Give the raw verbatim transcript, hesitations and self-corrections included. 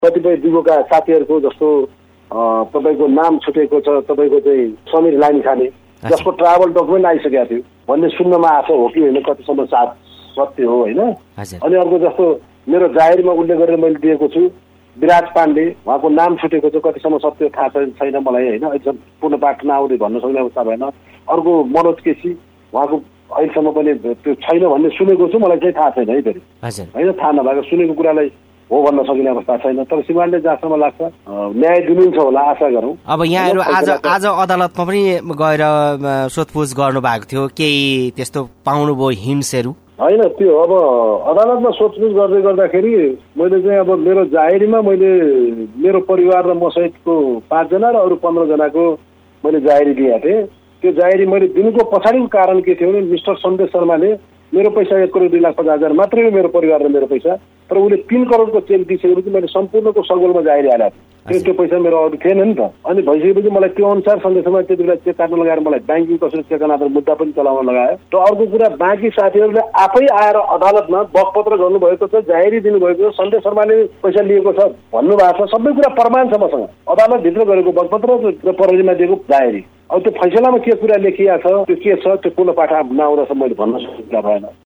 कतिपय दिगोका साथीहरूको जस्तो तपाईँको नाम छुटेको छ, तपाईँको चाहिँ समीर लामिछाने जसको ट्राभल डकुमेन्ट आइसकेको थियो भन्ने सुन्नमा आएको हो कि होइन कतिसम्म साथ सत्य हो होइन। अनि अर्को जस्तो मेरो जाहेरमा उल्लेख गरेर मैले दिएको छु विराज पाण्डे, उहाँको नाम छुटेको छ, कतिसम्म सत्य थाहा छैन मलाई होइन, अहिलेसम्म पूर्ण पाठ नआउँदै भन्न सक्ने अवस्था भएन। अर्को मनोज केसी, उहाँको अहिलेसम्म पनि त्यो छैन भन्ने सुनेको छु, मलाई चाहिँ थाहा छैन है फेरि होइन, थाहा नभएको सुनेको कुरालाई हो भन्न सकिने अवस्था छैन। तर श्रीमानले जहाँसम्म लाग्छ न्याय दिनुहुन्छ होला, आशा गरौँ। अब यहाँहरू आज आज अदालतमा पनि गएर सोधपुछ गर्नु भएको थियो, केही त्यस्तो पाउनुभयो हिन्ट्सहरू? होइन, त्यो अब अदालतमा सोधपुछ गर्दै गर्दाखेरि मैले चाहिँ अब मेरो जाहेरीमा मैले मेरो परिवार र मसहितको पाँचजना र अरू पन्ध्रजनाको मैले जाहेरी दिएका थिएँ। त्यो जाहेरी मैले दिनुको पछाडिको कारण के थियो भने मिस्टर सन्देश शर्माले मेरो पैसा एक करोड दुई लाख पचास हजार मात्रै हो मेरो परिवार र मेरो पैसा, तर उसले तीन करोडको चेक दिइसकेपछि मैले सम्पूर्णको सगोलमा जाहेरी हालेको थिएँ। त्यो पैसा मेरो अरू थिएन नि त। अनि भइसकेपछि मलाई त्यो अनुसार सन्देशमा त्यति बेला चेक काट्न लगाएर मलाई ब्याङ्किङ कसरी चेतना मुद्दा पनि चलाउन लगायो। र अर्को कुरा बाँकी साथीहरूले आफै आएर अदालतमा बकपत्र गर्नुभएको छ, जाहेरी दिनुभएको छ, सन्देश शर्माले पैसा लिएको छ भन्नुभएको छ, सबै कुरा प्रमाण छ मसँग। अदालतभित्र गरेको बकपत्र र प्रहरीमा दिएको जाहेरी। अब त्यो फैसलामा के कुरा लेखिएको छ, त्यो के छ, त्यो पूर्ण पाठ नआउँदासम्म मैले भन्न सक्ने कुरा भएन।